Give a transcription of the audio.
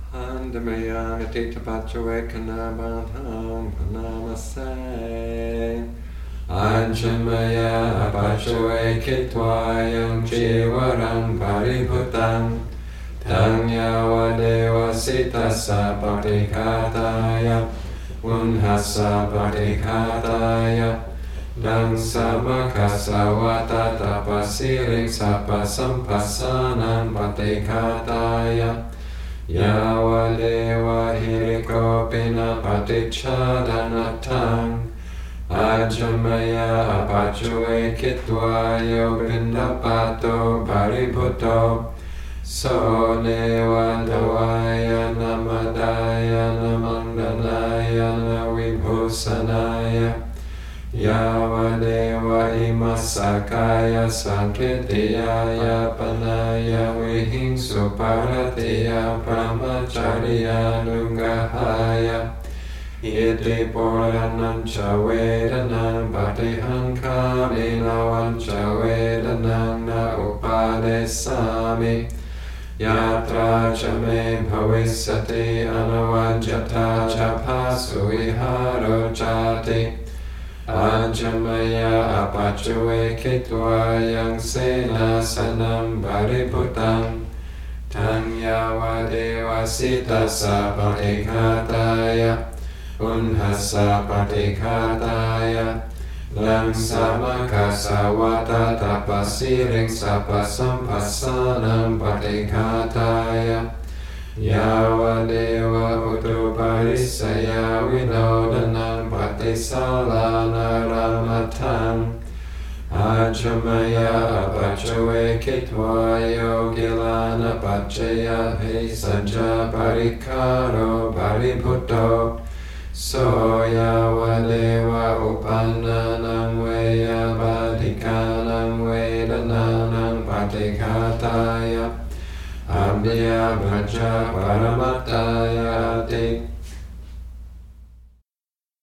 Andamayang Atitapachavekanabhatam Pranamase Anjamaya Apachavekitwayam Jivaram Paribhutam Tanyavadeva Sitasa Patikataya Unhasa Patikataya Dang Samakasawata Tapasiring Sapasampasanam Patikataya Yavaleva Hirikopina Patichadanatang Ajamaya Apachue Kitwayo Bindapato Paribhuto Soneva Dawaya Namadaya Namandanaya Navibhusanaya Yavadeva Imasakaya Sankritiyaya Panaya Vihingsu Paratiya Brahmacharya Nungahaya Iti Puranam Cha Vedanam Patihankamina Vancha Vedanam Na Upadesami Yatra Cha Me Bhavisati Anavajata Cha Pasu Viharo Jati Ajamaya Apachue Kitwayang Senasanam Paribhutam Tanyavadeva Sitasa Patikataya Unhasa Patikataya Lang Samakasawata Tapasiring Sapasampasanam Patikataya Yavadeva Utuparisaya Vinodanam Patisalana Ramatam Ajamaya Apachave Kitvayo Gilana Pachaya Hesaja Parikaro Paribhuto Soyavadeva Upananam Veya Vadikanam Vedananam Patikataya Abhya Bhaja Paramataya Ati